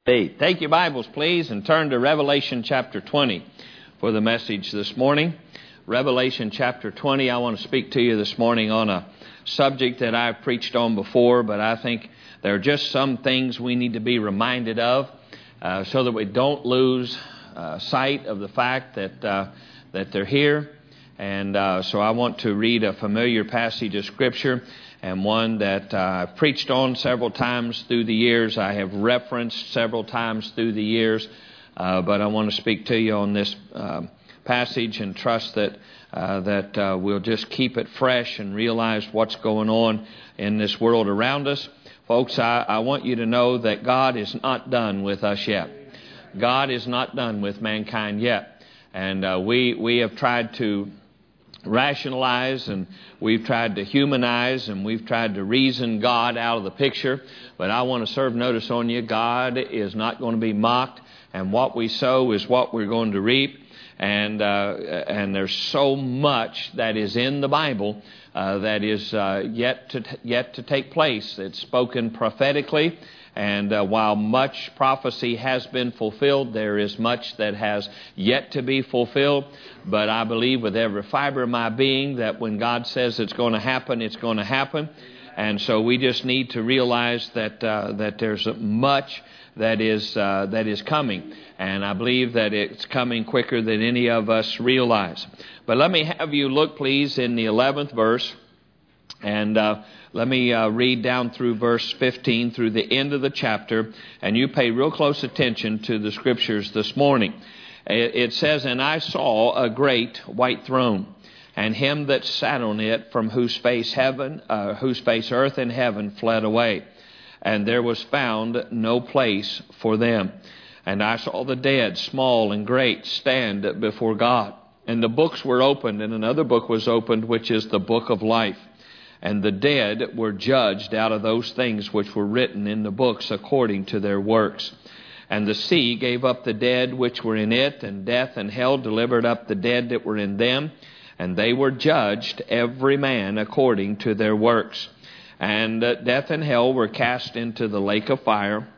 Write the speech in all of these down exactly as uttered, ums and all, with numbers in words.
Take your Bibles, please, and turn to Revelation chapter twenty for the message this morning. Revelation chapter twenty, I want to speak to you this morning on a subject that I've preached on before, but I think there are just some things we need to be reminded of uh, so that we don't lose uh, sight of the fact that uh, that they're here. And uh, so I want to read a familiar passage of Scripture, and one that uh, I've preached on several times through the years. I have referenced several times through the years, uh, but I want to speak to you on this uh, passage and trust that uh, that uh, we'll just keep it fresh and realize what's going on in this world around us. Folks, I, I want you to know that God is not done with us yet. God is not done with mankind yet. And uh, we, we have tried to rationalize, and we've tried to humanize, and we've tried to reason God out of the picture. But I want to serve notice on you. God is not going to be mocked, and what we sow is what we're going to reap. And uh, and there's so much that is in the Bible uh, that is uh, yet to t- yet to take place. It's spoken prophetically. And uh, while much prophecy has been fulfilled, there is much that has yet to be fulfilled. But I believe with every fiber of my being that when God says it's going to happen, it's going to happen. And so we just need to realize that uh, that there's much that is uh, that is coming. And I believe that it's coming quicker than any of us realize. But let me have you look, please, in the eleventh verse. And uh, let me uh, read down through verse fifteen, through the end of the chapter, and you pay real close attention to the Scriptures this morning. It, it says, "And I saw a great white throne, and him that sat on it, from whose face heaven, uh, whose face earth and heaven fled away, and there was found no place for them. And I saw the dead, small and great, stand before God. And the books were opened, and another book was opened, which is the book of life. And the dead were judged out of those things which were written in the books according to their works. And the sea gave up the dead which were in it, and death and hell delivered up the dead that were in them. And they were judged, every man according to their works. And uh, death and hell were cast into the lake of fire.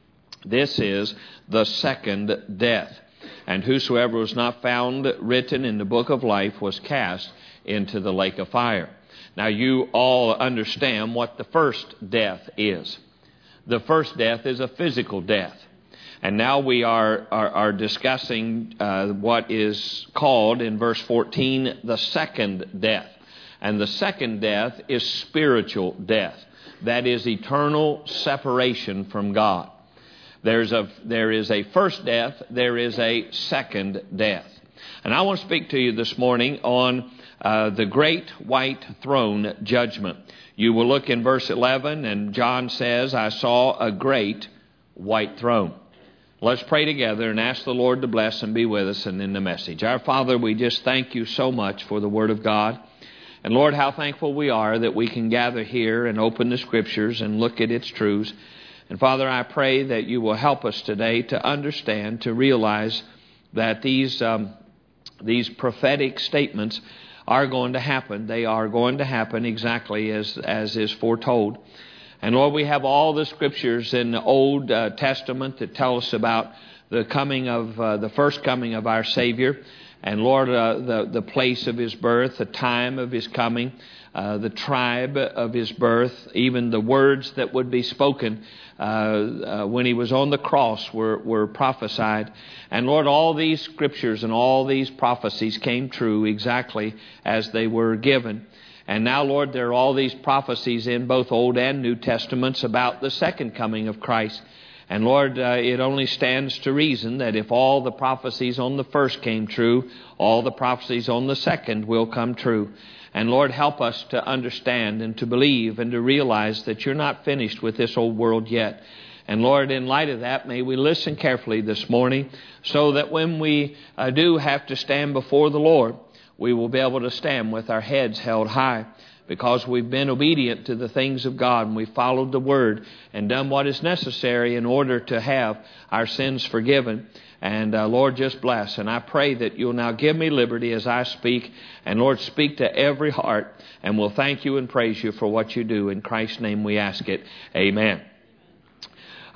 This is the second death. And whosoever was not found written in the book of life was cast into the lake of fire." Now you all understand what the first death is. The first death is a physical death. And now we are, are, are discussing uh, what is called in verse fourteen the second death. And the second death is spiritual death. That is eternal separation from God. There's a, there is a first death, there is a second death. And I want to speak to you this morning on uh, the great white throne judgment. You will look in verse eleven, and John says, "I saw a great white throne." Let's pray together and ask the Lord to bless and be with us and in the message. Our Father, we just thank you so much for the Word of God. And Lord, how thankful we are that we can gather here and open the Scriptures and look at its truths. And Father, I pray that you will help us today to understand, to realize that these um, these prophetic statements are going to happen. They are going to happen exactly as, as is foretold. And Lord, we have all the Scriptures in the Old uh, Testament that tell us about the coming of uh, the first coming of our Savior. And Lord, uh, the, the place of His birth, the time of His coming, uh, the tribe of His birth, even the words that would be spoken uh, uh, when He was on the cross were, were prophesied. And Lord, all these Scriptures and all these prophecies came true exactly as they were given. And now, Lord, there are all these prophecies in both Old and New Testaments about the second coming of Christ. And Lord, uh, it only stands to reason that if all the prophecies on the first came true, all the prophecies on the second will come true. And Lord, help us to understand and to believe and to realize that you're not finished with this old world yet. And Lord, in light of that, may we listen carefully this morning so that when we uh, do have to stand before the Lord, we will be able to stand with our heads held high, because we've been obedient to the things of God, and we've followed the Word and done what is necessary in order to have our sins forgiven. And uh, Lord, just bless. And I pray that you'll now give me liberty as I speak. And Lord, speak to every heart. And we'll thank you and praise you for what you do. In Christ's name we ask it. Amen.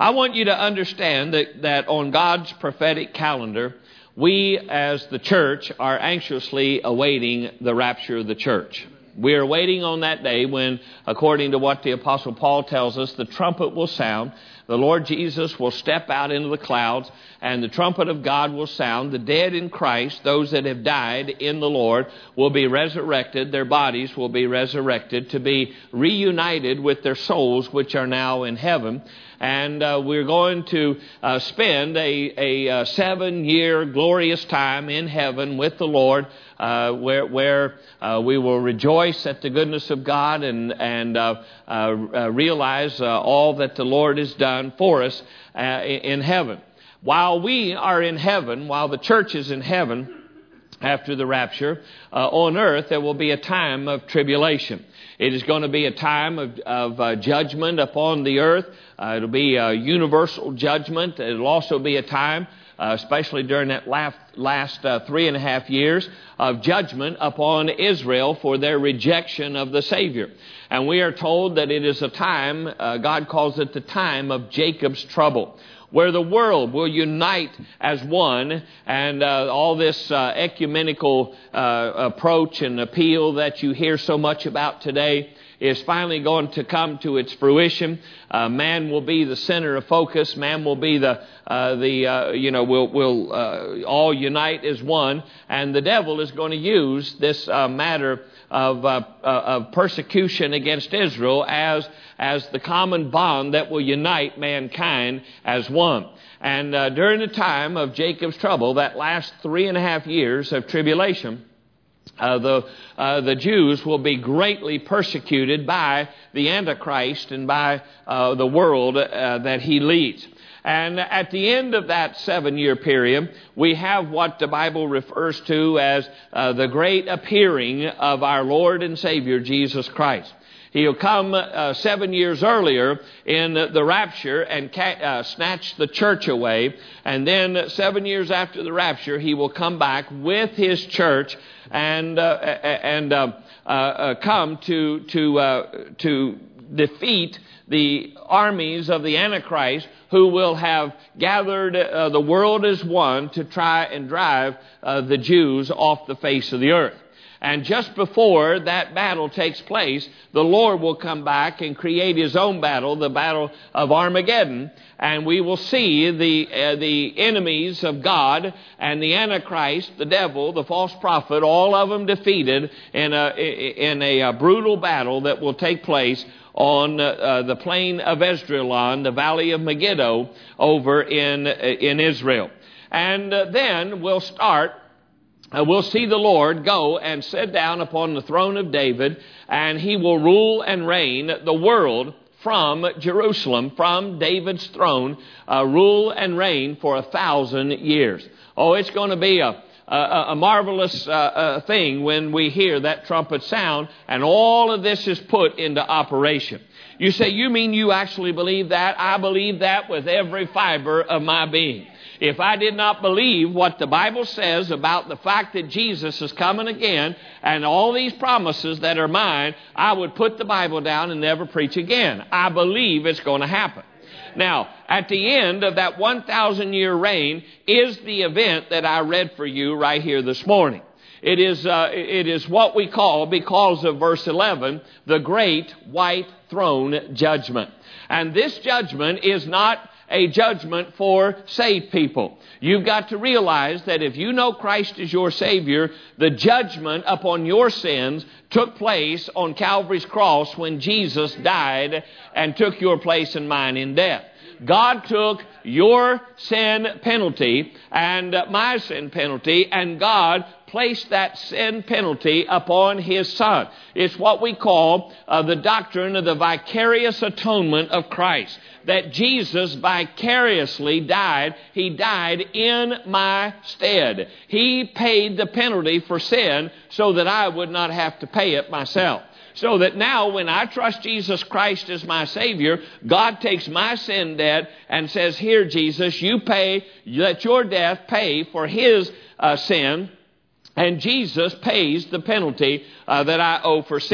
I want you to understand that, that on God's prophetic calendar, we as the church are anxiously awaiting the rapture of the church. We are waiting on that day when, according to what the Apostle Paul tells us, the trumpet will sound. The Lord Jesus will step out into the clouds, and the trumpet of God will sound. The dead in Christ, those that have died in the Lord, will be resurrected. Their bodies will be resurrected to be reunited with their souls, which are now in heaven. And uh, we're going to uh, spend a, a, a seven-year glorious time in heaven with the Lord, uh, where, where uh, we will rejoice at the goodness of God and, and uh, uh, uh, realize uh, all that the Lord has done for us uh, in heaven. While we are in heaven, while the church is in heaven, after the rapture, uh, on earth there will be a time of tribulation. It is going to be a time of, of uh, judgment upon the earth. Uh, it'll be a universal judgment. It'll also be a time, uh, especially during that last, last uh, three and a half years, of judgment upon Israel for their rejection of the Savior. And we are told that it is a time, uh, God calls it the time of Jacob's trouble, where the world will unite as one, and uh, all this uh, ecumenical uh, approach and appeal that you hear so much about today is finally going to come to its fruition. Uh, man will be the center of focus. Man will be the uh, the uh, you know will will uh, all unite as one, and the devil is going to use this uh, matter of uh, uh, of persecution against Israel as as the common bond that will unite mankind as one. And uh, during the time of Jacob's trouble, that last three and a half years of tribulation, Uh, the uh, the Jews will be greatly persecuted by the Antichrist and by uh, the world uh, that he leads. And at the end of that seven-year period, we have what the Bible refers to as uh, the great appearing of our Lord and Savior, Jesus Christ. He'll come uh, seven years earlier in the rapture and ca- uh, snatch the church away. And then seven years after the rapture, he will come back with his church and uh, and uh, uh, uh, come to to uh, to defeat the armies of the Antichrist, who will have gathered uh, the world as one to try and drive uh, the Jews off the face of the earth. And just before that battle takes place, the Lord will come back and create his own battle, the battle of Armageddon. And we will see the uh, the enemies of God and the Antichrist, the devil, the false prophet, all of them defeated in a, in a, a brutal battle that will take place on uh, uh, the plain of Esdraelon, the valley of Megiddo, over in, uh, in Israel. And uh, then we'll start Uh, we'll see the Lord go and sit down upon the throne of David, and he will rule and reign the world from Jerusalem, from David's throne, uh, rule and reign for a thousand years. Oh, it's going to be a, a, a marvelous uh, uh, thing when we hear that trumpet sound and all of this is put into operation. You say, you mean you actually believe that? I believe that with every fiber of my being. If I did not believe what the Bible says about the fact that Jesus is coming again and all these promises that are mine, I would put the Bible down and never preach again. I believe it's going to happen. Now, at the end of that one thousand year reign is the event that I read for you right here this morning. It is, uh, it is what we call, because of verse eleven, the great white throne judgment. And this judgment is not a judgment for saved people. You've got to realize that if you know Christ is your Savior, the judgment upon your sins took place on Calvary's cross when Jesus died and took your place and mine in death. God took your sin penalty and my sin penalty, and God placed that sin penalty upon his Son. It's what we call uh, the doctrine of the vicarious atonement of Christ. That Jesus vicariously died. He died in my stead. He paid the penalty for sin so that I would not have to pay it myself. So that now when I trust Jesus Christ as my Savior, God takes my sin debt and says, here, Jesus, you pay, let your death pay for his uh, sin. And Jesus pays the penalty uh, that I owe for sin.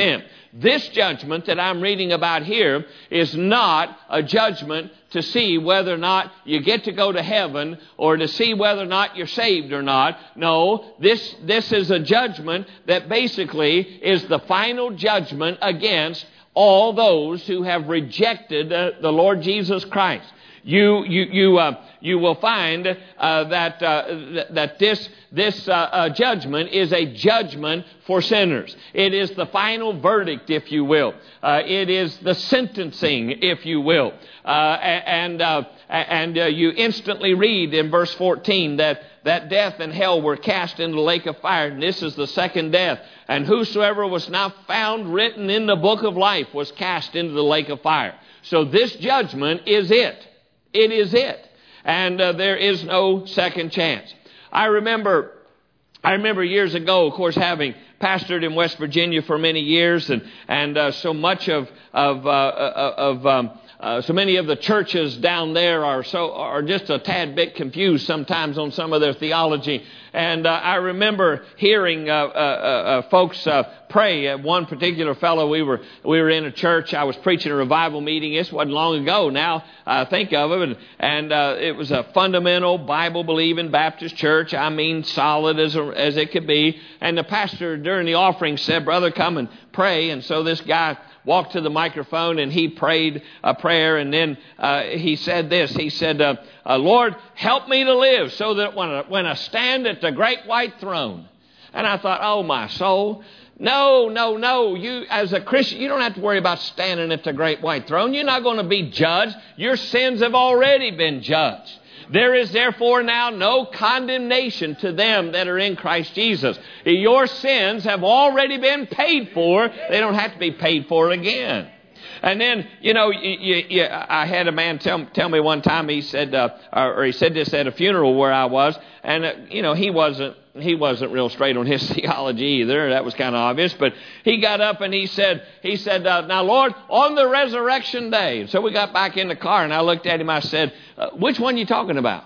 this judgment that I'm reading about here is not a judgment to see whether or not you get to go to heaven or to see whether or not you're saved or not. No, this, this is a judgment that basically is the final judgment against all those who have rejected uh, the Lord Jesus Christ. You you you uh, you will find uh, that uh, th- that this this uh, uh, judgment is a judgment for sinners. It is the final verdict, if you will. Uh, it is the sentencing, if you will. Uh, and uh, and uh, you instantly read in verse fourteen that that death and hell were cast into the lake of fire, and this is the second death. And whosoever was not found written in the book of life was cast into the lake of fire. So this judgment is it. It is it. And uh, there is no second chance. I remember I remember years ago, of course, having pastored in West Virginia for many years, and and uh, so much of of uh, of um, uh, so many of the churches down there are so are just a tad bit confused sometimes on some of their theology. And uh, I remember hearing uh, uh, uh, folks uh, pray. At one particular fellow, we were we were in a church. I was preaching a revival meeting. This wasn't long ago. Now I think of it, and, and uh, it was a fundamental Bible-believing Baptist church. I mean, solid as a, as it could be. And the pastor during the offering said, "Brother, come and pray." And so this guy walked to the microphone and he prayed a prayer, and then uh, he said this. He said, uh, uh, "Lord, help me to live so that when I, when I stand at the great white throne." And I thought, oh my soul, no, no, no. You, as a Christian, you don't have to worry about standing at the great white throne. You're not going to be judged. Your sins have already been judged. There is therefore now no condemnation to them that are in Christ Jesus. Your sins have already been paid for. They don't have to be paid for again. And then, you know, you, you, you, I had a man tell, tell me one time, he said, uh, or he said this at a funeral where I was, and, uh, you know, he wasn't, he wasn't real straight on his theology either. That was kind of obvious. But he got up and he said, he said, uh, "Now, Lord, on the resurrection day." So we got back in the car and I looked at him. I said, uh, "Which one are you talking about?"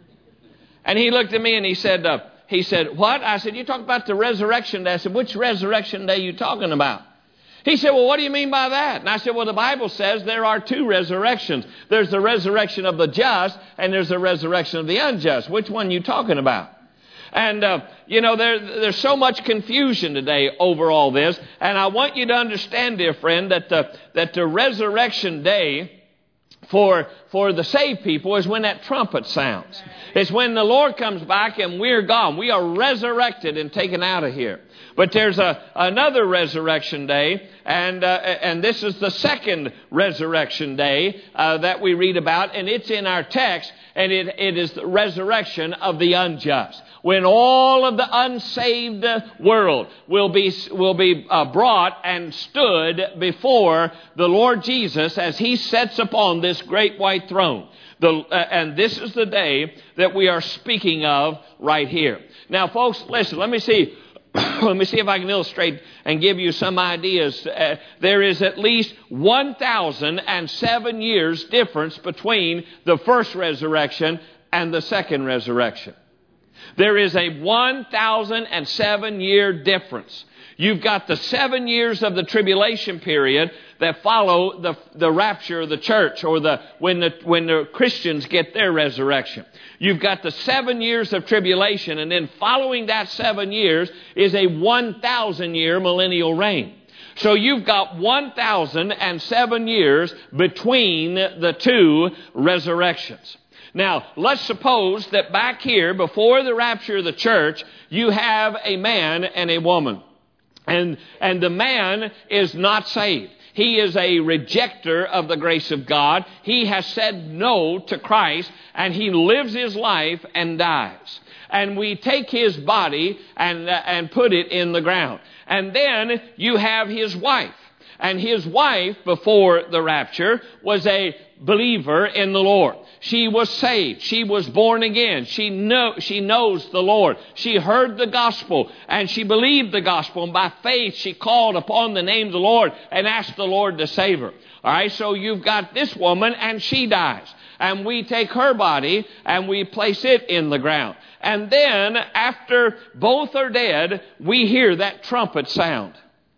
And he looked at me and he said, uh, he said, "What?" I said, "You talk about the resurrection day." I said, "Which resurrection day are you talking about?" He said, "Well, what do you mean by that?" And I said, "Well, the Bible says there are two resurrections. There's the resurrection of the just and there's the resurrection of the unjust. Which one are you talking about?" And, uh, you know, there, there's so much confusion today over all this. And I want you to understand, dear friend, that the, that the resurrection day for, for the saved people is when that trumpet sounds. It's when the Lord comes back and we're gone. We are resurrected and taken out of here. But there's a, another resurrection day, and uh, and this is the second resurrection day uh, that we read about, and it's in our text, and it, it is the resurrection of the unjust. When all of the unsaved world will be will be uh, brought and stood before the Lord Jesus as He sits upon this great white throne. The, uh, and this is the day that we are speaking of right here. Now, folks, listen, let me see. Let me see if I can illustrate and give you some ideas. Uh, there is at least one thousand seven years difference between the first resurrection and the second resurrection. There is a one thousand seven year difference. You've got the seven years of the tribulation period that follow the, the rapture of the church, or the when the when the Christians get their resurrection. You've got the seven years of tribulation, and then following that seven years is a one thousand year millennial reign. So you've got one thousand seven years between the two resurrections. Now, let's suppose that back here, before the rapture of the church, you have a man and a woman. And, and the man is not saved. He is a rejecter of the grace of God. He has said no to Christ, and he lives his life and dies. And we take his body and, uh, and put it in the ground. And then you have his wife. And his wife, before the rapture, was a believer in the Lord. She was saved. She was born again. She know, she knows the Lord. She heard the gospel and she believed the gospel. And by faith, she called upon the name of the Lord and asked the Lord to save her. All right, so you've got this woman and she dies. And we take her body and we place it in the ground. And then after both are dead, we hear that trumpet sound.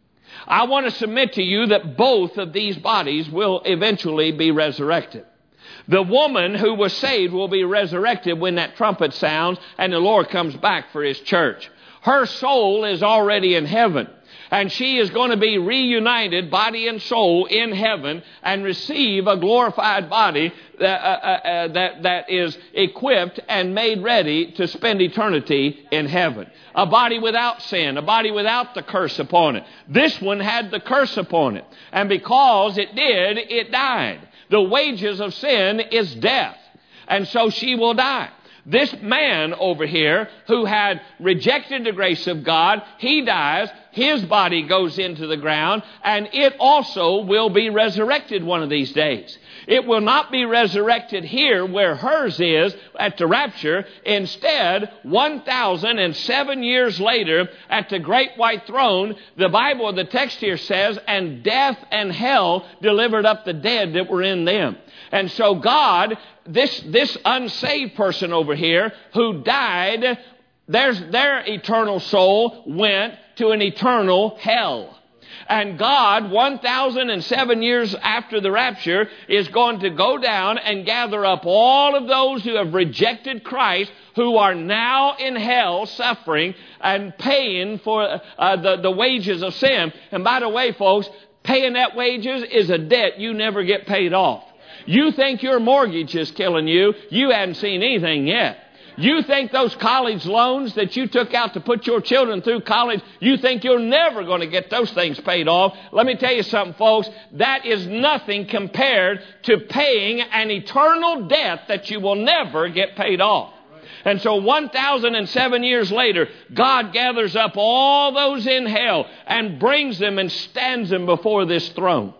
I want to submit to you that both of these bodies will eventually be resurrected. The woman who was saved will be resurrected when that trumpet sounds and the Lord comes back for His church. Her soul is already in heaven, and she is going to be reunited, body and soul, in heaven and receive a glorified body that, uh, uh, uh, that, that is equipped and made ready to spend eternity in heaven. A body without sin, a body without the curse upon it. This one had the curse upon it, and because it did, it died. The wages of sin is death, and so she will die. This man over here who had rejected the grace of God, he dies, his body goes into the ground, and it also will be resurrected one of these days. It will not be resurrected here where hers is at the rapture. Instead, one thousand seven years later at the great white throne, the Bible, the text here says, and death and hell delivered up the dead that were in them. And so God, this, this unsaved person over here who died, there's, their eternal soul went to an eternal hell. And God, one thousand seven years after the rapture, is going to go down and gather up all of those who have rejected Christ, who are now in hell suffering and paying for uh, the, the wages of sin. And by the way, folks, paying that wages is a debt you never get paid off. You think your mortgage is killing you. You hadn't seen anything yet. You think those college loans that you took out to put your children through college, you think you're never going to get those things paid off. Let me tell you something, folks. That is nothing compared to paying an eternal debt that you will never get paid off. And so one thousand seven years later, God gathers up all those in hell and brings them and stands them before this throne.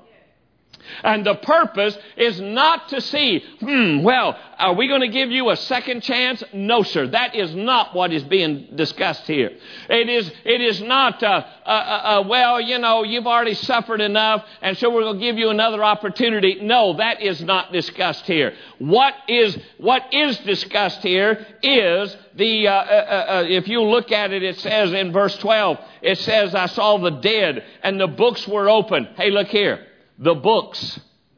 And the purpose is not to see, hmm, well, are we going to give you a second chance? No, sir. That is not what is being discussed here. It is, it is not, uh, uh, uh, well, you know, you've already suffered enough, and so we're going to give you another opportunity. No, that is not discussed here. What is, what is discussed here is the, uh, uh, uh, if you look at it, it says in verse twelve, it says, I saw the dead, and the books were open. Hey, look here. The books,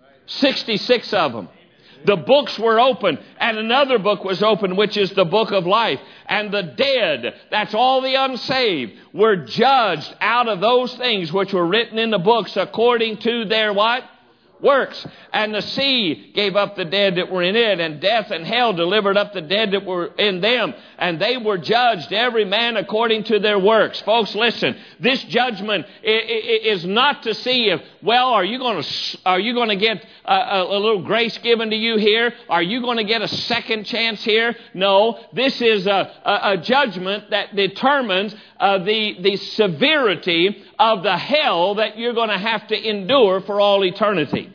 sixty-six of them. The books were open, and another book was open, which is the book of life. And the dead, that's all the unsaved, were judged out of those things which were written in the books according to their what? Works. And the sea gave up the dead that were in it, and death and hell delivered up the dead that were in them. And they were judged, every man according to their works. Folks, listen, this judgment is not to see if, well, are you going to, are you going to get a, a little grace given to you here? Are you going to get a second chance here? No, this is a, a, a judgment that determines uh, the, the severity of the hell that you're going to have to endure for all eternity.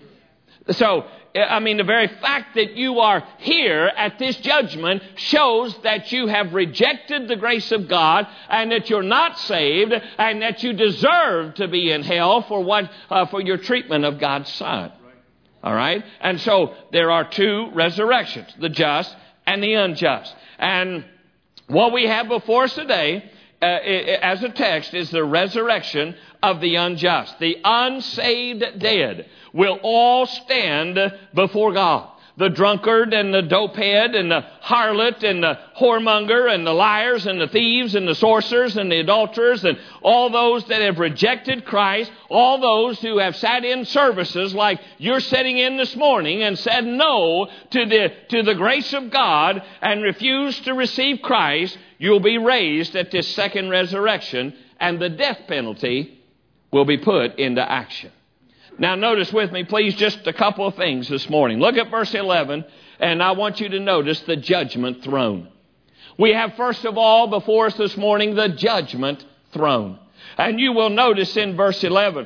So, I mean, the very fact that you are here at this judgment shows that you have rejected the grace of God, and that you're not saved, and that you deserve to be in hell for what uh, for your treatment of God's Son. All right? And so there are two resurrections, the just and the unjust. And what we have before us today uh, as a text is the resurrection of the unjust. The unsaved dead will all stand before God. The drunkard and the dopehead and the harlot and the whoremonger and the liars and the thieves and the sorcerers and the adulterers and all those that have rejected Christ, all those who have sat in services like you're sitting in this morning and said no to the, to the grace of God and refused to receive Christ, you'll be raised at this second resurrection, and the death penalty will be put into action. Now notice with me, please, just a couple of things this morning. Look at verse eleven, and I want you to notice the judgment throne. We have, first of all, before us this morning, the judgment throne. And you will notice in verse eleven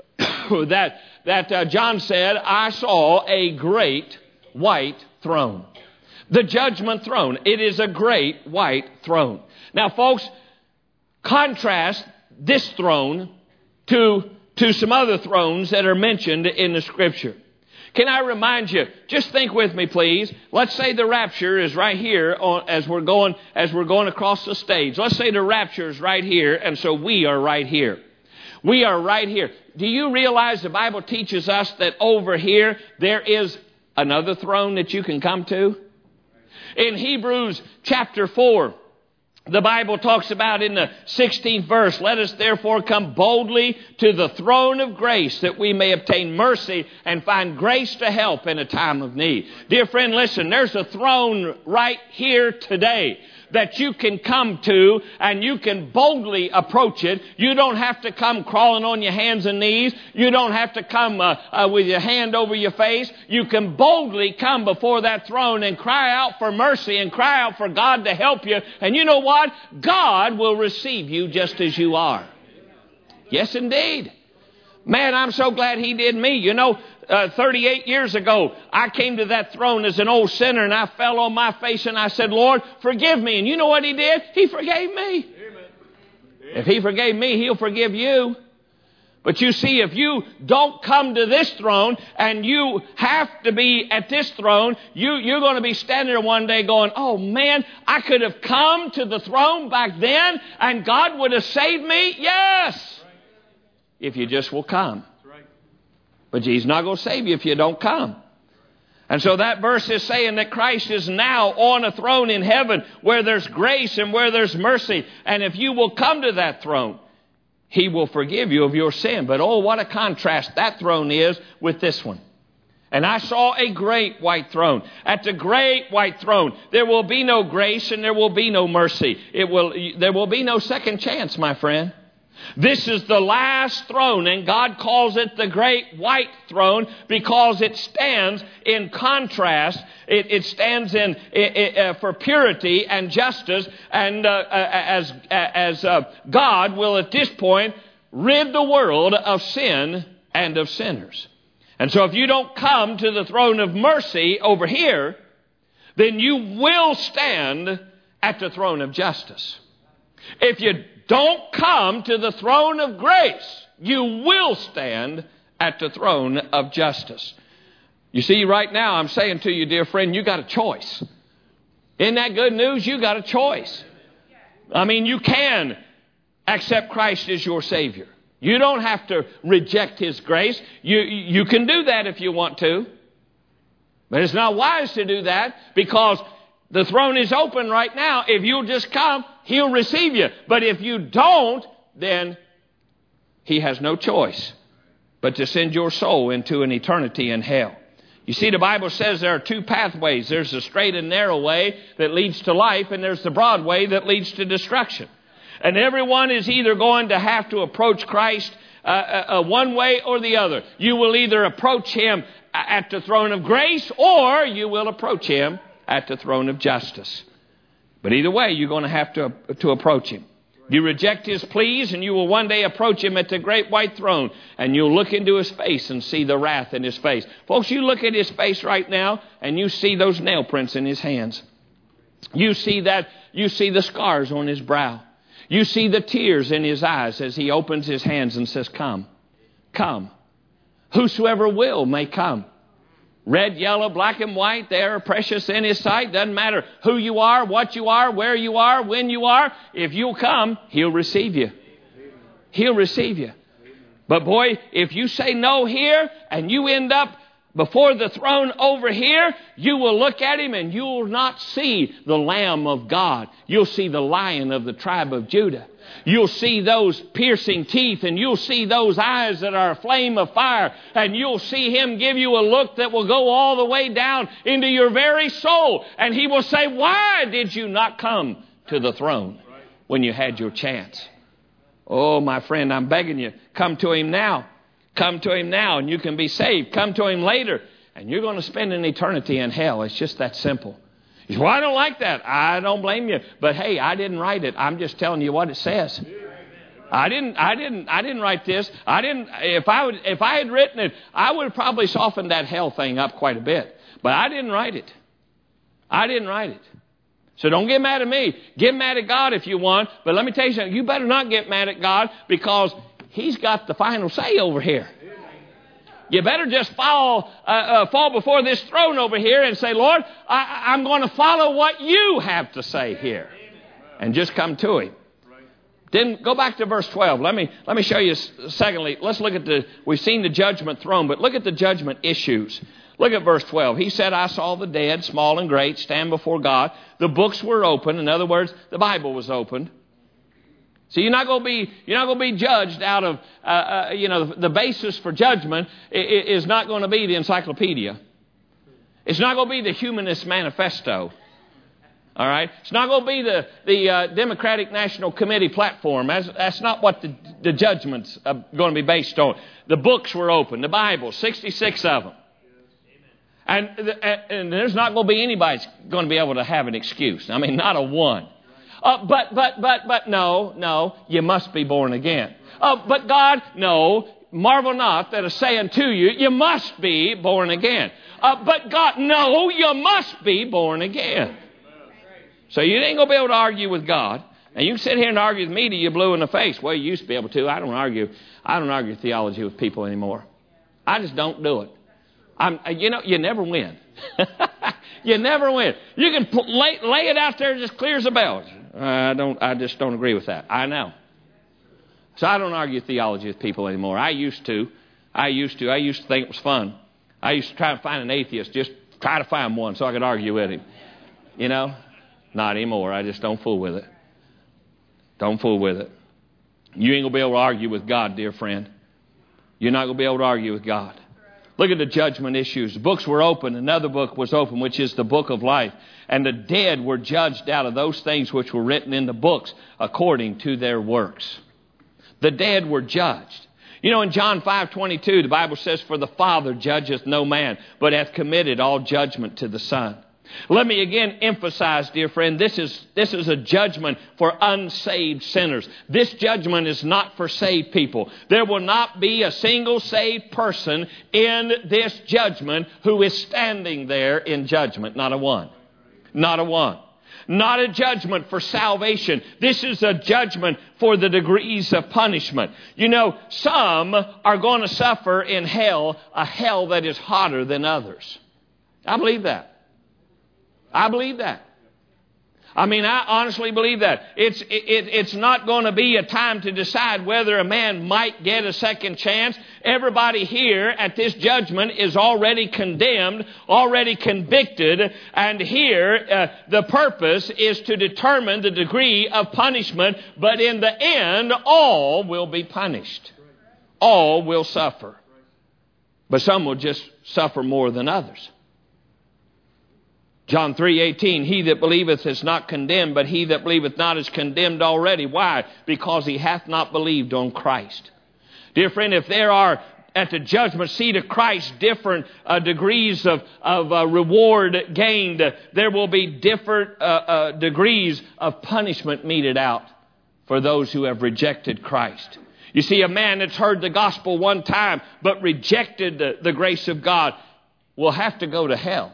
that, that uh, John said, I saw a great white throne. The judgment throne. It is a great white throne. Now, folks, contrast this throne to to some other thrones that are mentioned in the Scripture. Can I remind you, just think with me, please. Let's say the rapture is right here on, as we're going as we're going across the stage. Let's say the rapture is right here, and so we are right here. We are right here. Do you realize the Bible teaches us that over here there is another throne that you can come to? In Hebrews chapter four, the Bible talks about in the sixteenth verse, let us therefore come boldly to the throne of grace that we may obtain mercy and find grace to help in a time of need. Dear friend, listen, there's a throne right here today that you can come to and you can boldly approach it. You don't have to come crawling on your hands and knees. You don't have to come uh, uh, with your hand over your face. You can boldly come before that throne and cry out for mercy and cry out for God to help you. And you know what? God will receive you just as you are. Yes, indeed. Man, I'm so glad He did me. You know, uh, thirty-eight years ago, I came to that throne as an old sinner and I fell on my face and I said, Lord, forgive me. And you know what He did? He forgave me. Amen. If He forgave me, He'll forgive you. But you see, if you don't come to this throne and you have to be at this throne, you, you're going to be standing there one day going, oh man, I could have come to the throne back then and God would have saved me. Yes. If you just will come. But He's not going to save you if you don't come. And so that verse is saying that Christ is now on a throne in heaven where there's grace and where there's mercy. And if you will come to that throne, He will forgive you of your sin. But oh, what a contrast that throne is with this one. And I saw a great white throne. At the great white throne, there will be no grace and there will be no mercy. It will, there will be no second chance, my friend. This is the last throne, and God calls it the great white throne because it stands in contrast. It, it stands in it, it, uh, for purity and justice, and uh, uh, as as uh, God will at this point rid the world of sin and of sinners. And so, if you don't come to the throne of mercy over here, then you will stand at the throne of justice. If you don't come to the throne of grace, you will stand at the throne of justice. You see, right now I'm saying to you, dear friend, you got a choice. Isn't that good news? You got a choice. I mean, you can accept Christ as your Savior. You don't have to reject His grace. You, you can do that if you want to. But it's not wise to do that because the throne is open right now. If you'll just come, He'll receive you. But if you don't, then He has no choice but to send your soul into an eternity in hell. You see, the Bible says there are two pathways. There's the straight and narrow way that leads to life, and there's the broad way that leads to destruction. And everyone is either going to have to approach Christ uh, uh, one way or the other. You will either approach Him at the throne of grace, or you will approach Him at the throne of justice. But either way, you're going to have to, to approach Him. You reject His pleas, and you will one day approach Him at the great white throne, and you'll look into His face and see the wrath in His face. Folks, you look at His face right now, and you see those nail prints in His hands. You see that, you see the scars on His brow. You see the tears in His eyes as He opens His hands and says, come, come. Whosoever will may come. Red, yellow, black, and white, they are precious in His sight. Doesn't matter who you are, what you are, where you are, when you are. If you'll come, He'll receive you. He'll receive you. But boy, if you say no here and you end up before the throne over here, you will look at Him and you will not see the Lamb of God. You'll see the Lion of the tribe of Judah. You'll see those piercing teeth, and you'll see those eyes that are a flame of fire, and you'll see Him give you a look that will go all the way down into your very soul. And He will say, why did you not come to the throne when you had your chance? Oh, my friend, I'm begging you, come to Him now. Come to Him now and you can be saved. Come to Him later and you're going to spend an eternity in hell. It's just that simple. You say, well, I don't like that. I don't blame you. But hey, I didn't write it. I'm just telling you what it says. I didn't, I didn't, I didn't write this. I didn't, if I would, if I had written it, I would have probably softened that hell thing up quite a bit. But I didn't write it. I didn't write it. So don't get mad at me. Get mad at God if you want. But let me tell you something. You better not get mad at God because He's got the final say over here. You better just fall, uh, uh, fall before this throne over here and say, Lord, I, I'm going to follow what you have to say here. And just come to Him. Then go back to verse twelve. Let me, let me show you, secondly, let's look at the, we've seen the judgment throne, but look at the judgment issues. Look at verse twelve. He said, I saw the dead, small and great, stand before God. The books were open. In other words, the Bible was opened. So you're not going to be you're not going to be judged out of uh, uh, you know the, the basis for judgment is not going to be the encyclopedia. It's not going to be the Humanist Manifesto. All right, it's not going to be the the uh, Democratic National Committee platform. That's, that's not what the, the judgment's uh, going to be based on. The books were open. The Bible, sixty-six of them, and and there's not going to be anybody that's going to be able to have an excuse. I mean, not a one. Uh, but, but, but, but, no, no, you must be born again. Uh, but God, no, marvel not that I say unto you, you must be born again. Uh, but God, no, you must be born again. So you ain't going to be able to argue with God. And you can sit here and argue with me till you're blue in the face. Well, you used to be able to. I don't argue. I don't argue theology with people anymore. I just don't do it. I'm, you know, you never win. You never win. You can put, lay, lay it out there just clear as a bell. I don't. I just don't agree with that. I know. So I don't argue theology with people anymore. I used to. I used to. I used to think it was fun. I used to try to find an atheist, just try to find one so I could argue with him. You know, not anymore. I just don't fool with it. Don't fool with it. You ain't gonna be able to argue with God, dear friend. You're not gonna be able to argue with God. Look at the judgment issues. The books were open. Another book was open, which is the book of life. And the dead were judged out of those things which were written in the books according to their works. The dead were judged. You know, in John five twenty-two, the Bible says, for the Father judgeth no man, but hath committed all judgment to the Son. Let me again emphasize, dear friend, this is, this is a judgment for unsaved sinners. This judgment is not for saved people. There will not be a single saved person in this judgment who is standing there in judgment. Not a one. Not a one. Not a judgment for salvation. This is a judgment for the degrees of punishment. You know, some are going to suffer in hell, a hell that is hotter than others. I believe that. I believe that. I mean, I honestly believe that. It's, it, it's not going to be a time to decide whether a man might get a second chance. Everybody here at this judgment is already condemned, already convicted, and here uh, the purpose is to determine the degree of punishment, but in the end, all will be punished. All will suffer. But some will just suffer more than others. John three eighteen, he that believeth is not condemned, but he that believeth not is condemned already. Why? Because he hath not believed on Christ. Dear friend, if there are at the judgment seat of Christ different uh, degrees of, of uh, reward gained, uh, there will be different uh, uh, degrees of punishment meted out for those who have rejected Christ. You see, a man that's heard the gospel one time but rejected the, the grace of God will have to go to hell.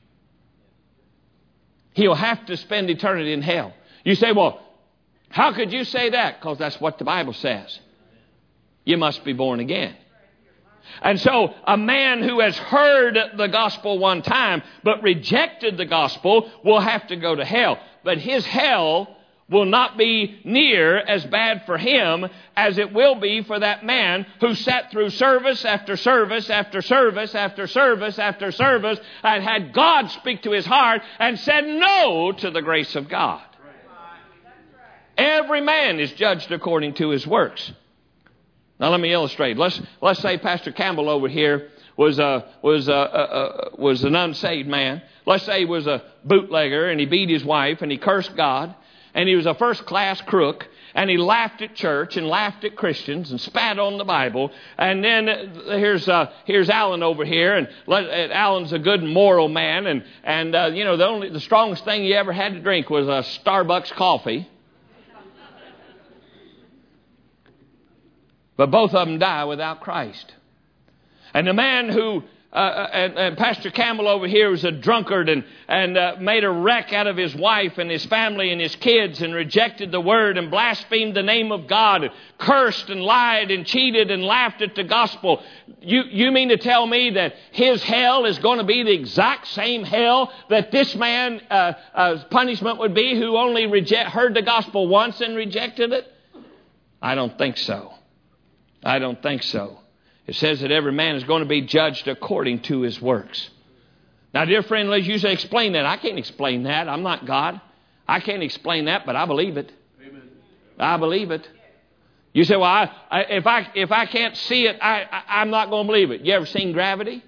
He'll have to spend eternity in hell. You say, well, how could you say that? Because that's what the Bible says. You must be born again. And so a man who has heard the gospel one time but rejected the gospel will have to go to hell. But his hell will not be near as bad for him as it will be for that man who sat through service after service after service after service after service and had God speak to his heart and said no to the grace of God. Every man is judged according to his works. Now let me illustrate. Let's let's say Pastor Campbell over here was a was a, a, a was an unsaved man. Let's say he was a bootlegger and he beat his wife and he cursed God. And he was a first-class crook, and he laughed at church and laughed at Christians and spat on the Bible. And then here's uh, here's Alan over here, and let, uh, Alan's a good moral man, and and uh, you know the only the strongest thing he ever had to drink was a Starbucks coffee. But both of them die without Christ. And the man who Uh, and, and Pastor Campbell over here was a drunkard and, and uh, made a wreck out of his wife and his family and his kids and rejected the word and blasphemed the name of God and cursed and lied and cheated and laughed at the gospel. You, you mean to tell me that his hell is going to be the exact same hell that this man uh, uh, punishment would be who only reject, heard the gospel once and rejected it? I don't think so. I don't think so. It says that every man is going to be judged according to his works. Now, dear friend, let's you say, explain that. I can't explain that. I'm not God. I can't explain that, but I believe it. Amen. I believe it. You say, well, I, I, if I if I can't see it, I, I, I'm not going to believe it. You ever seen gravity?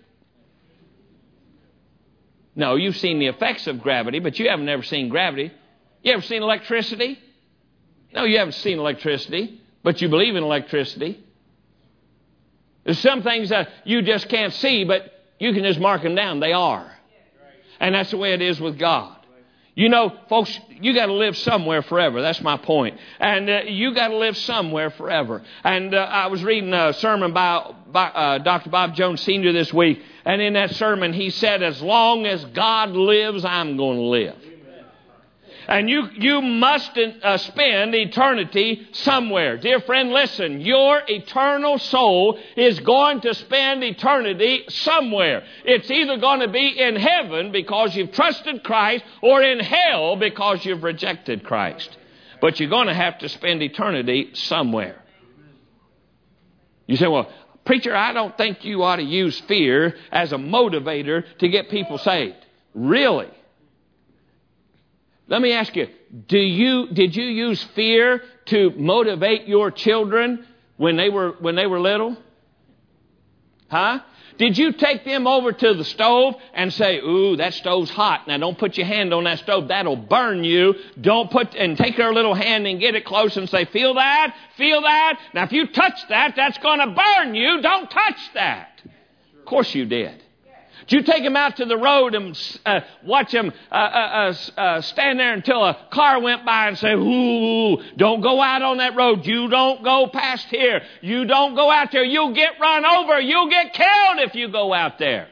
No, you've seen the effects of gravity, but you haven't ever seen gravity. You ever seen electricity? No, you haven't seen electricity, but you believe in electricity. There's some things that you just can't see, but you can just mark them down. They are. And that's the way it is with God. You know, folks, you got to live somewhere forever. That's my point. And uh, you got to live somewhere forever. And uh, I was reading a sermon by, by uh, Doctor Bob Jones Senior this week. And in that sermon, he said, as long as God lives, I'm going to live. And you, you must uh, spend eternity somewhere. Dear friend, listen, your eternal soul is going to spend eternity somewhere. It's either going to be in heaven because you've trusted Christ or in hell because you've rejected Christ. But you're going to have to spend eternity somewhere. You say, well, preacher, I don't think you ought to use fear as a motivator to get people saved. Really? Let me ask you, do you did you use fear to motivate your children when they were when they were little? Huh? Did you take them over to the stove and say, ooh, that stove's hot. Now don't put your hand on that stove. That'll burn you. Don't put, and take their little hand and get it close and say, feel that? Feel that? Now if you touch that, that's going to burn you. Don't touch that. Of course you did. Did you take them out to the road and uh, watch them uh, uh, uh, stand there until a car went by and say, ooh, don't go out on that road. You don't go past here. You don't go out there. You'll get run over. You'll get killed if you go out there.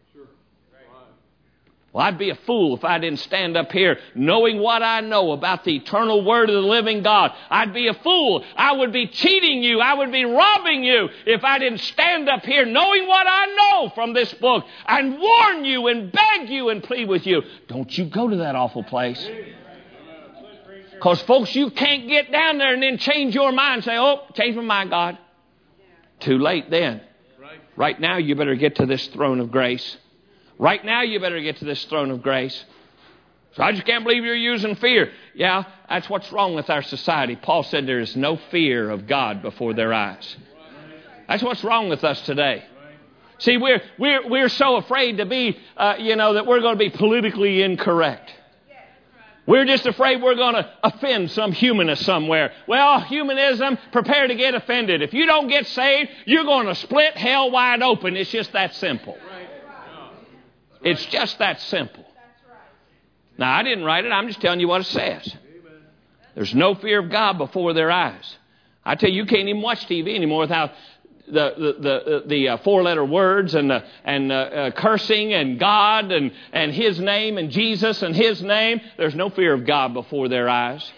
Well, I'd be a fool if I didn't stand up here knowing what I know about the eternal Word of the living God. I'd be a fool. I would be cheating you. I would be robbing you if I didn't stand up here knowing what I know from this book and warn you and beg you and plead with you. Don't you go to that awful place. Because, folks, you can't get down there and then change your mind and say, oh, change my mind, God. Too late then. Right now, you better get to this throne of grace. Right now, you better get to this throne of grace. So I just can't believe you're using fear. Yeah, that's what's wrong with our society. Paul said there is no fear of God before their eyes. That's what's wrong with us today. See, we're we're we're so afraid to be, uh, you know, that we're going to be politically incorrect. We're just afraid we're going to offend some humanist somewhere. Well, humanism, prepare to get offended. If you don't get saved, you're going to split hell wide open. It's just that simple. It's just that simple. Now, I didn't write it. I'm just telling you what it says. There's no fear of God before their eyes. I tell you, you can't even watch T V anymore without the the the, the uh, four-letter words and uh, and uh, uh, cursing and God and and His name and Jesus and His name. There's no fear of God before their eyes.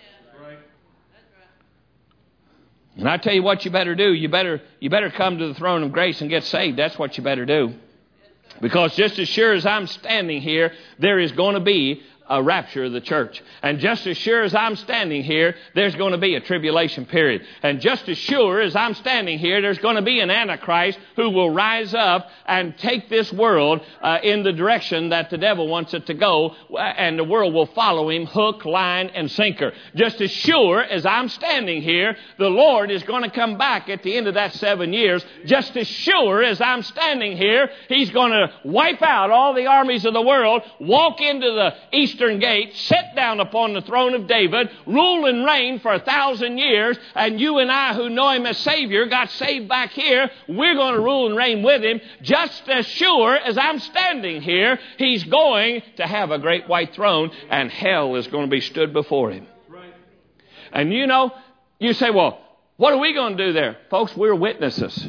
And I tell you what you better do. You better you better come to the throne of grace and get saved. That's what you better do. Because just as sure as I'm standing here, there is going to be a rapture of the church. And just as sure as I'm standing here, there's going to be a tribulation period. And just as sure as I'm standing here, there's going to be an Antichrist who will rise up and take this world uh, in the direction that the devil wants it to go, and the world will follow him hook, line, and sinker. Just as sure as I'm standing here, the Lord is going to come back at the end of that seven years. Just as sure as I'm standing here, He's going to wipe out all the armies of the world, walk into the eastern gate, sit down upon the throne of David, rule and reign for a thousand years, and you and I who know Him as Savior got saved back here. We're going to rule and reign with Him. Just as sure as I'm standing here, He's going to have a great white throne, and hell is going to be stood before Him. And you know, you say, well, what are we going to do there? Folks, we're witnesses.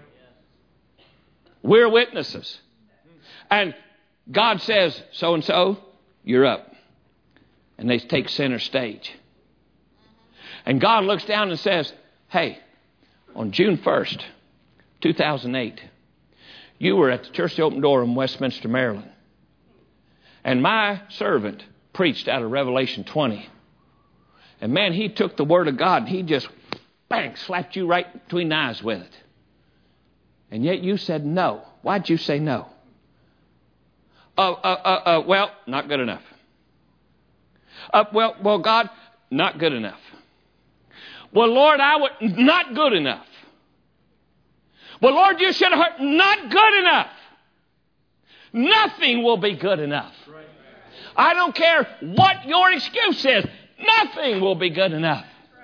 We're witnesses. And God says, so-and-so, you're up. And they take center stage. And God looks down and says, hey, on June first, two thousand eight, you were at the Church of the Open Door in Westminster, Maryland. And my servant preached out of Revelation twenty. And man, he took the Word of God and he just bang, slapped you right between the eyes with it. And yet you said no. Why'd you say no? Uh, uh, uh, uh, well, not good enough. Uh, well, well, God, not good enough. Well, Lord, I would, not good enough. Well, Lord, you should have heard, not good enough. Nothing will be good enough. I don't care what your excuse is. Nothing will be good enough.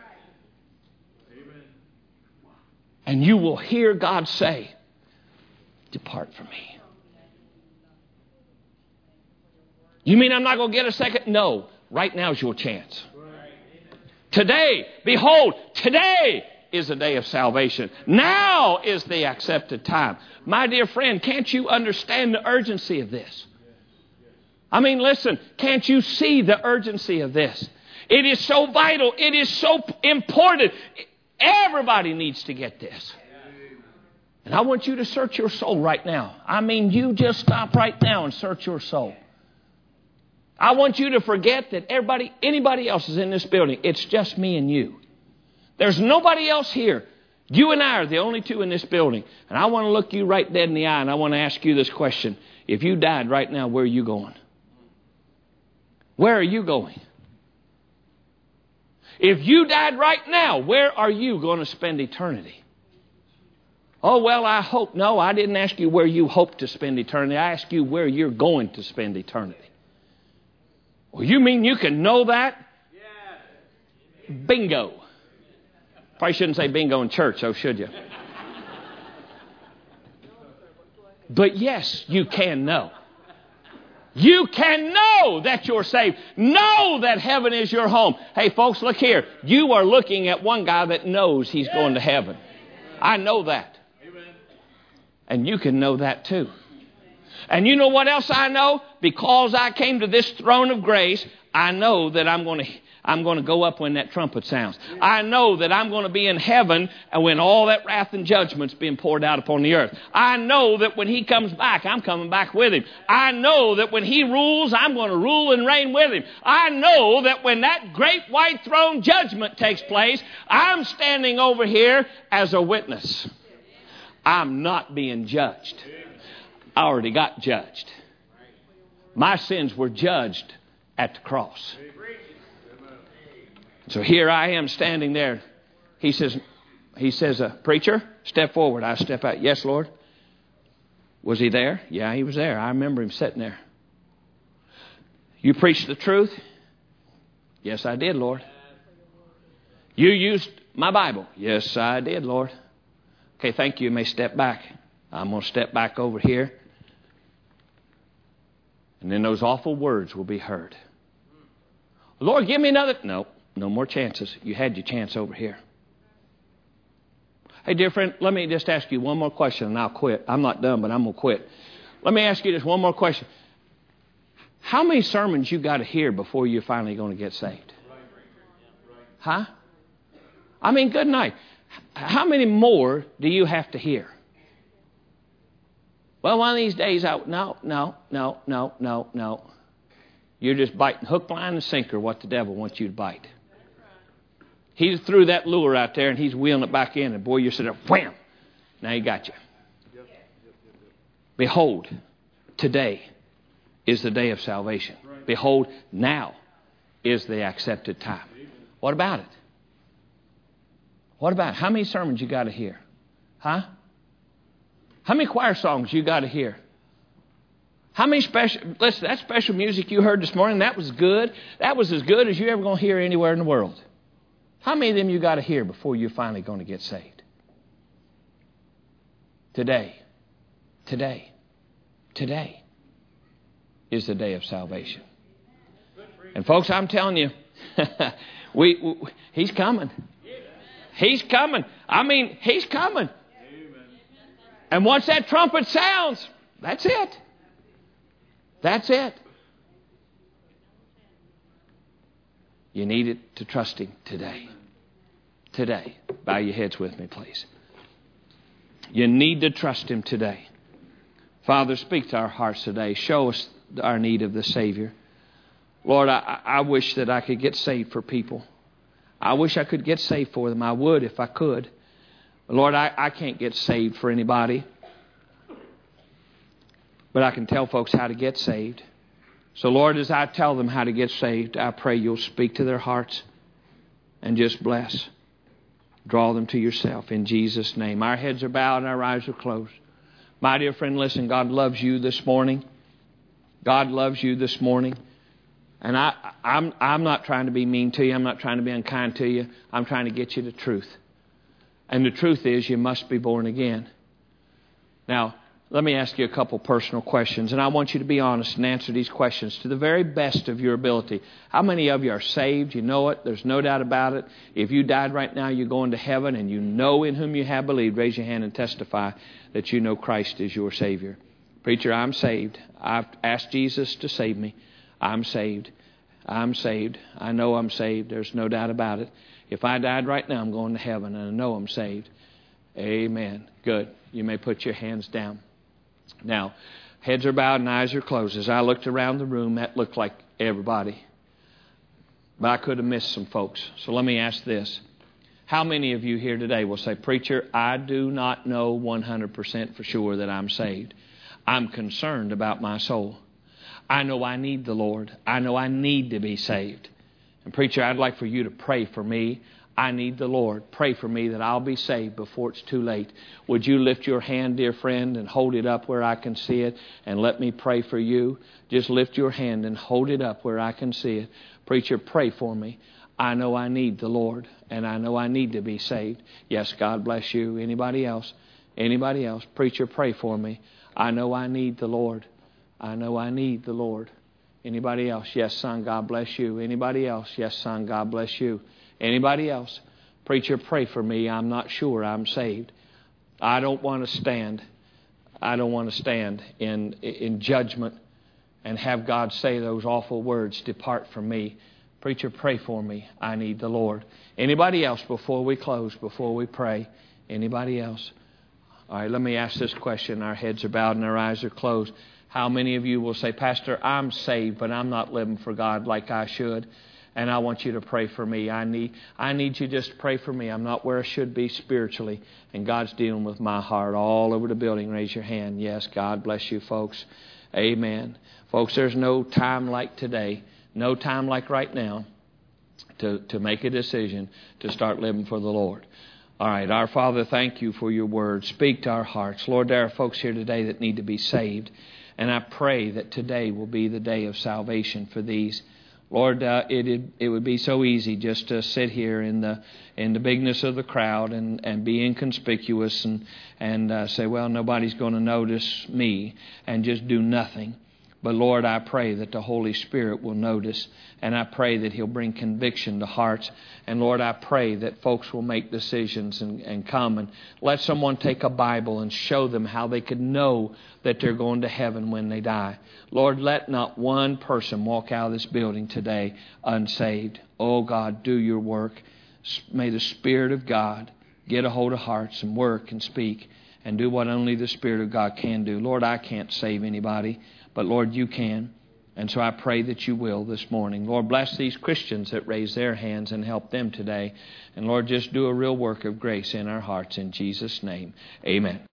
And you will hear God say, depart from me. You mean I'm not going to get a second? No. Right now is your chance. Today, behold, today is the day of salvation. Now is the accepted time. My dear friend, can't you understand the urgency of this? I mean, listen, can't you see the urgency of this? It is so vital. It is so important. Everybody needs to get this. And I want you to search your soul right now. I mean, you just stop right now and search your soul. I want you to forget that everybody, anybody else is in this building. It's just me and you. There's nobody else here. You and I are the only two in this building. And I want to look you right dead in the eye and I want to ask you this question. If you died right now, where are you going? Where are you going? If you died right now, where are you going to spend eternity? Oh, well, I hope. No, I didn't ask you where you hope to spend eternity. I asked you where you're going to spend eternity. Well, you mean you can know that? Bingo. Probably shouldn't say bingo in church, though, should you? But yes, you can know. You can know that you're saved. Know that heaven is your home. Hey, folks, look here. You are looking at one guy that knows he's going to heaven. I know that. And you can know that too. And you know what else I know? Because I came to this throne of grace, I know that I'm going to I'm going to go up when that trumpet sounds. I know that I'm going to be in heaven and when all that wrath and judgment's being poured out upon the earth. I know that when he comes back, I'm coming back with him. I know that when he rules, I'm going to rule and reign with him. I know that when that great white throne judgment takes place, I'm standing over here as a witness. I'm not being judged. I already got judged. My sins were judged at the cross. So here I am standing there. He says, he says, uh, preacher, step forward. I step out. Yes, Lord. Was he there? Yeah, he was there. I remember him sitting there. You preached the truth? Yes, I did, Lord. You used my Bible? Yes, I did, Lord. Okay, thank you. You may step back. I'm going to step back over here. And then those awful words will be heard. Lord, give me another. No, no more chances. You had your chance over here. Hey, dear friend, let me just ask you one more question and I'll quit. I'm not done, but I'm going to quit. Let me ask you this one more question. How many sermons you got to hear before you're finally going to get saved? Huh? I mean, good night. How many more do you have to hear? Well, one of these days, I, no, no, no, no, no, no. You're just biting hook, line, and sinker what the devil wants you to bite. He threw that lure out there and he's wheeling it back in. And boy, you're sitting there, wham! Now he got you. Behold, today is the day of salvation. Behold, now is the accepted time. What about it? What about it? How many sermons you got to hear? Huh? How many choir songs you got to hear? How many special, listen, that special music you heard this morning, that was good. That was as good as you're ever going to hear anywhere in the world. How many of them you got to hear before you're finally going to get saved? Today, today, today is the day of salvation. And folks, I'm telling you, we, we he's coming. He's coming. I mean, he's coming. And once that trumpet sounds, that's it. That's it. You need it to trust him today. Today. Bow your heads with me, please. You need to trust him today. Father, speak to our hearts today. Show us our need of the Savior. Lord, I, I wish that I could get saved for people. I wish I could get saved for them. I would if I could. But Lord, I, I can't get saved for anybody. But I can tell folks how to get saved. So Lord, as I tell them how to get saved, I pray you'll speak to their hearts and just bless. Draw them to yourself in Jesus' name. Our heads are bowed and our eyes are closed. My dear friend, listen, God loves you this morning. God loves you this morning. And I, I'm, I'm not trying to be mean to you. I'm not trying to be unkind to you. I'm trying to get you the truth. And the truth is you must be born again. Now, let me ask you a couple personal questions. And I want you to be honest and answer these questions to the very best of your ability. How many of you are saved? You know it. There's no doubt about it. If you died right now, you're going to heaven, and you know in whom you have believed. Raise your hand and testify that you know Christ is your Savior. Preacher, I'm saved. I've asked Jesus to save me. I'm saved. I'm saved. I know I'm saved. There's no doubt about it. If I died right now, I'm going to heaven, and I know I'm saved. Amen. Good. You may put your hands down. Now, heads are bowed and eyes are closed. As I looked around the room, that looked like everybody. But I could have missed some folks. So let me ask this. How many of you here today will say, Preacher, I do not know one hundred percent for sure that I'm saved. I'm concerned about my soul. I know I need the Lord. I know I need to be saved. And preacher, I'd like for you to pray for me. I need the Lord. Pray for me that I'll be saved before it's too late. Would you lift your hand, dear friend, and hold it up where I can see it, and let me pray for you? Just lift your hand and hold it up where I can see it. Preacher, pray for me. I know I need the Lord, and I know I need to be saved. Yes, God bless you. Anybody else? Anybody else? Preacher, pray for me. I know I need the Lord. I know I need the Lord. Anybody else? Yes, son, God bless you. Anybody else? Yes, son, God bless you. Anybody else? Preacher, pray for me. I'm not sure I'm saved. I don't want to stand. I don't want to stand in in judgment and have God say those awful words, depart from me. Preacher, pray for me. I need the Lord. Anybody else before we close, before we pray? Anybody else? All right, let me ask this question. Our heads are bowed and our eyes are closed. How many of you will say, Pastor, I'm saved, but I'm not living for God like I should? And I want you to pray for me. I need I need you just to pray for me. I'm not where I should be spiritually. And God's dealing with my heart all over the building. Raise your hand. Yes, God bless you, folks. Amen. Folks, there's no time like today, no time like right now to, to make a decision to start living for the Lord. All right, our Father, thank you for your word. Speak to our hearts. Lord, there are folks here today that need to be saved. And I pray that today will be the day of salvation for these. Lord, uh, it it would be so easy just to sit here in the in the bigness of the crowd and, and be inconspicuous and and uh, say, well, nobody's going to notice me, and just do nothing. But Lord, I pray that the Holy Spirit will notice, and I pray that He'll bring conviction to hearts. And Lord, I pray that folks will make decisions and, and come and let someone take a Bible and show them how they could know that they're going to heaven when they die. Lord, let not one person walk out of this building today unsaved. Oh God, do your work. May the Spirit of God get a hold of hearts and work and speak and do what only the Spirit of God can do. Lord, I can't save anybody, but Lord, you can. And so I pray that you will this morning. Lord, bless these Christians that raise their hands and help them today. And Lord, just do a real work of grace in our hearts in Jesus' name. Amen.